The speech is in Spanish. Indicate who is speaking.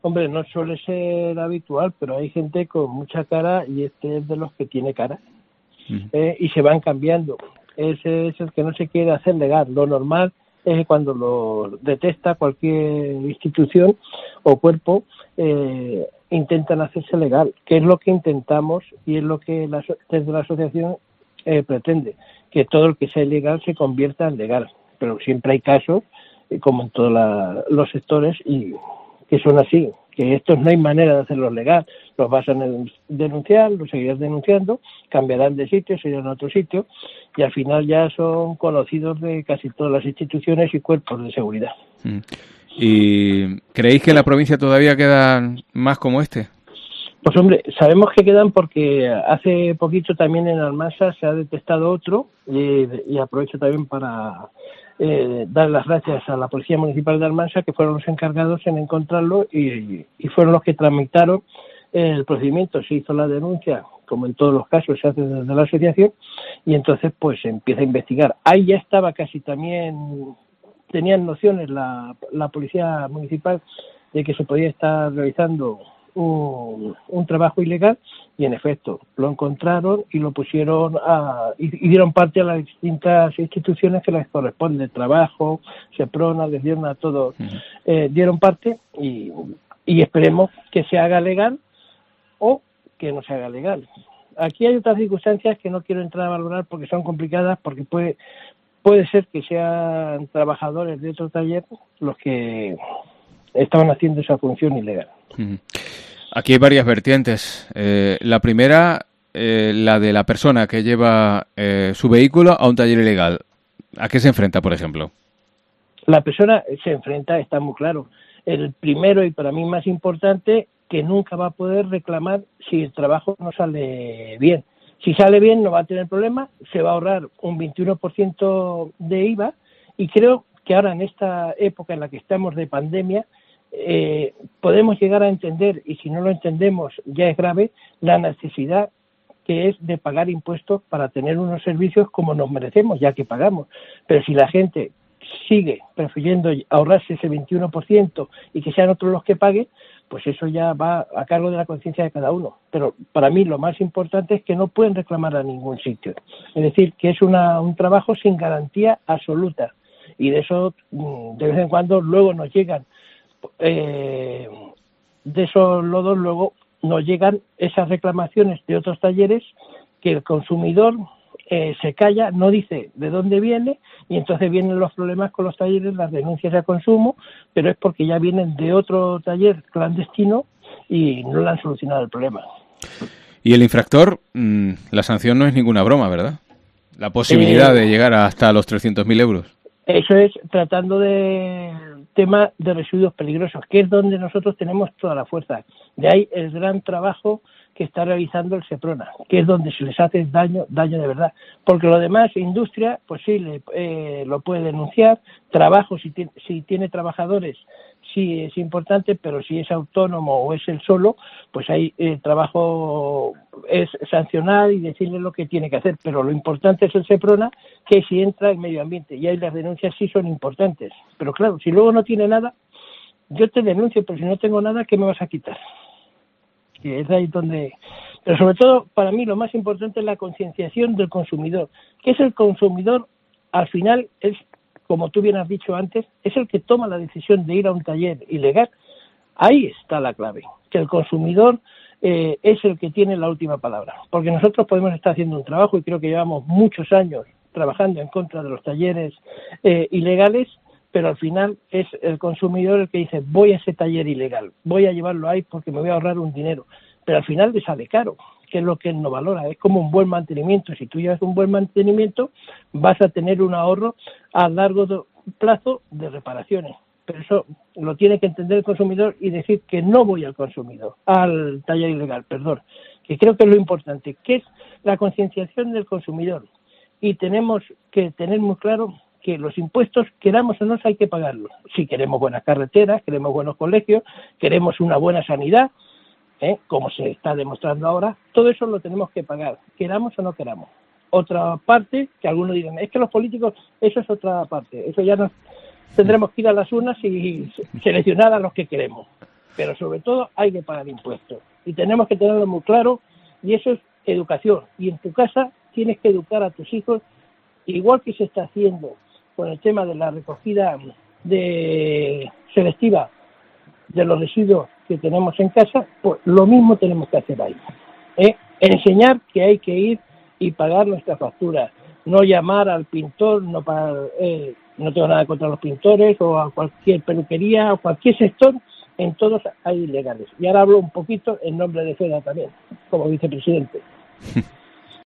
Speaker 1: Hombre, no suele ser habitual, pero hay gente con mucha cara y este es de los que tiene cara. Y se van cambiando. Ese es el que no se quiere hacer legal. Lo normal es que cuando lo detecta cualquier institución o cuerpo, intentan hacerse legal, que es lo que intentamos y es lo que desde la asociación pretende, que todo el que sea ilegal se convierta en legal. Pero siempre hay casos, como en todos los sectores, y que son así, que estos no hay manera de hacerlos legal. Los vas a denunciar, los seguirás denunciando, cambiarán de sitio, se irán a otro sitio, y al final ya son conocidos de casi todas las instituciones y cuerpos de seguridad.
Speaker 2: ¿Y creéis que en la provincia todavía quedan más como este?
Speaker 1: Pues hombre, sabemos que quedan porque hace poquito también en Almansa se ha detectado otro, y aprovecho también para dar las gracias a la Policía Municipal de Almansa, que fueron los encargados en encontrarlo y fueron los que tramitaron el procedimiento. Se hizo la denuncia, como en todos los casos se hace desde la asociación, y entonces pues se empieza a investigar. Ahí ya estaba casi también, tenían nociones la Policía Municipal de que se podía estar realizando un trabajo ilegal, y en efecto lo encontraron y lo pusieron y dieron parte a las distintas instituciones que les corresponde, trabajo, Seprona, les dieron a todos, dieron parte y esperemos que se haga legal o que no se haga legal. Aquí hay otras circunstancias que no quiero entrar a valorar porque son complicadas, porque puede ser que sean trabajadores de otro taller los que estaban haciendo esa función ilegal.
Speaker 2: Aquí hay varias vertientes. La primera, la de la persona que lleva su vehículo a un taller ilegal. ¿A qué se enfrenta, por ejemplo?
Speaker 1: La persona se enfrenta, está muy claro. El primero y para mí más importante, que nunca va a poder reclamar si el trabajo no sale bien. Si sale bien no va a tener problema, se va a ahorrar un 21% de IVA, y creo que ahora en esta época en la que estamos de pandemia, podemos llegar a entender, y si no lo entendemos ya es grave, la necesidad que es de pagar impuestos para tener unos servicios como nos merecemos, ya que pagamos. Pero si la gente sigue prefiriendo ahorrarse ese 21% y que sean otros los que paguen, pues eso ya va a cargo de la conciencia de cada uno. Pero para mí lo más importante es que no pueden reclamar a ningún sitio. Es decir, que es un trabajo sin garantía absoluta, y de eso de vez en cuando luego nos llegan de esos lodos, luego nos llegan esas reclamaciones de otros talleres que el consumidor se calla, no dice de dónde viene, y entonces vienen los problemas con los talleres, las denuncias a consumo, pero es porque ya vienen de otro taller clandestino y no le han solucionado el problema.
Speaker 2: Y el infractor, la sanción no es ninguna broma, ¿verdad? La posibilidad de llegar hasta los 300.000 euros.
Speaker 1: Eso es tratando de tema de residuos peligrosos, que es donde nosotros tenemos toda la fuerza. De ahí el gran trabajo que está realizando el Seprona, que es donde se les hace daño de verdad. Porque lo demás, industria, pues sí, lo puede denunciar. Trabajo, si tiene trabajadores, sí es importante, pero si es autónomo o es él solo, pues ahí el trabajo es sancionar y decirle lo que tiene que hacer. Pero lo importante es el Seprona, que si entra en medio ambiente, y ahí las denuncias sí son importantes. Pero claro, si luego no tiene nada, yo te denuncio, pero si no tengo nada, ¿qué me vas a quitar? Y es ahí donde... Pero sobre todo, para mí, lo más importante es la concienciación del consumidor. ¿Qué es el consumidor? Al final es, como tú bien has dicho antes, es el que toma la decisión de ir a un taller ilegal. Ahí está la clave, que el consumidor es el que tiene la última palabra. Porque nosotros podemos estar haciendo un trabajo, y creo que llevamos muchos años trabajando en contra de los talleres ilegales, pero al final es el consumidor el que dice, voy a ese taller ilegal, voy a llevarlo ahí porque me voy a ahorrar un dinero, pero al final le sale caro, que es lo que él no valora. Es como un buen mantenimiento. Si tú llevas un buen mantenimiento, vas a tener un ahorro a largo plazo de reparaciones, pero eso lo tiene que entender el consumidor y decir que no voy al taller ilegal, que creo que es lo importante, que es la concienciación del consumidor. Y tenemos que tener muy claro que los impuestos, queramos o no, hay que pagarlos. Si queremos buenas carreteras, queremos buenos colegios, queremos una buena sanidad, como se está demostrando ahora, todo eso lo tenemos que pagar, queramos o no queramos. Otra parte, que algunos dirán, es que los políticos, eso es otra parte, eso ya nos tendremos que ir a las urnas y seleccionar a los que queremos. pero sobre todo hay que pagar impuestos. Y tenemos que tenerlo muy claro, y eso es educación. Y en tu casa tienes que educar a tus hijos, igual que se está haciendo con el tema de la recogida selectiva de los residuos que tenemos en casa, pues lo mismo tenemos que hacer ahí. Enseñar que hay que ir y pagar nuestras facturas, no llamar al pintor, no tengo nada contra los pintores, o a cualquier peluquería, o cualquier sector, en todos hay ilegales. Y ahora hablo un poquito en nombre de FEDA también, como vicepresidente.